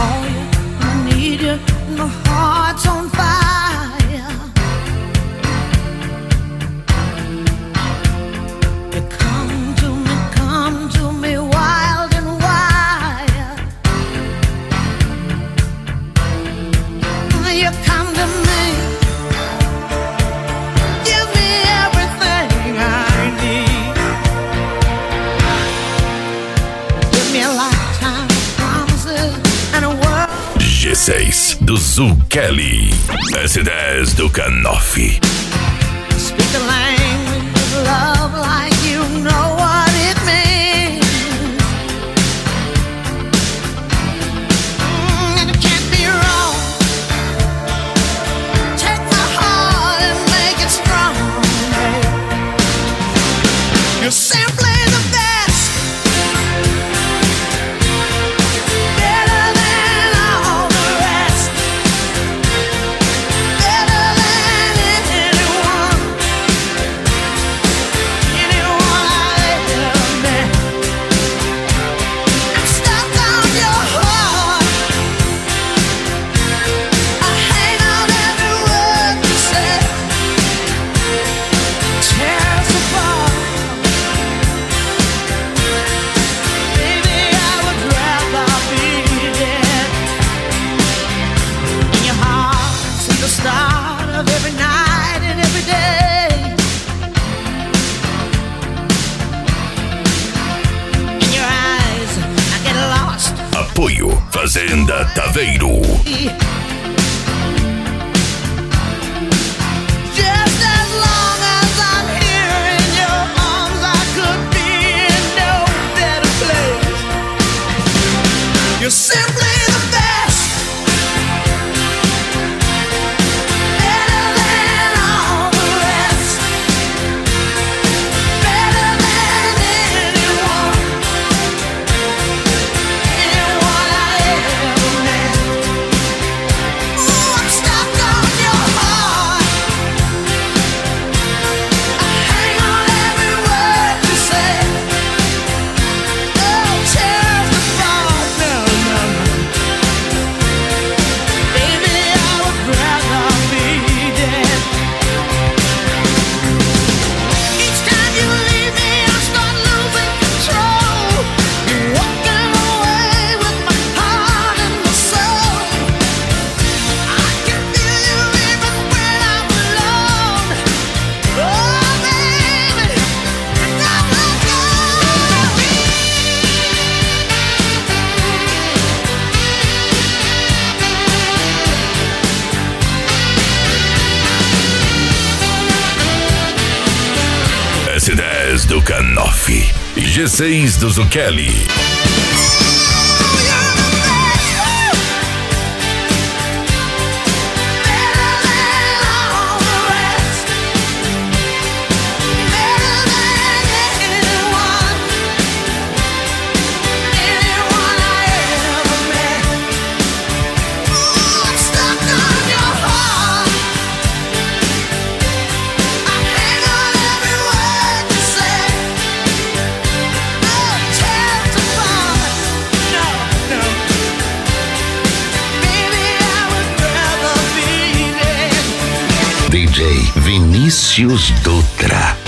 call you, I need you, my heart's on fire. You come to me wild and wild. You come to me, give me everything I need. Give me a lifetime of promises and a world. G6 do Zuccheli, S10 do Canoff. Speak the language of love like you know what it means. And it can't be wrong. Take my heart and make it strong, babe. You're simply the best. Better than all the rest. Better than anyone. Anyone I've ever met. I'm stuck on your heart. I hang on every word you say. Tear us apart. Baby, I would rather be dead. In your heart, since the start of every night and every day. In your eyes, I get lost. Apoio Fazenda Taveiro. Just as long as I'm here in your arms, I could be in no better place. You're simply the best. Better than all the rest. Better than anyone. Anyone I ever met. Ooh, I'm stuck on your heart. I hang on every word you say. Oh, tear us apart. No, no, no. Baby, I would rather be dead. Each time you leave me, I start losing control. You're walking away with my heart and my soul. I can feel you even when I'm alone. Oh, baby, don't let go. S10 do Canoff. G6 do Zuccheli. DJ Vinícius Dutra.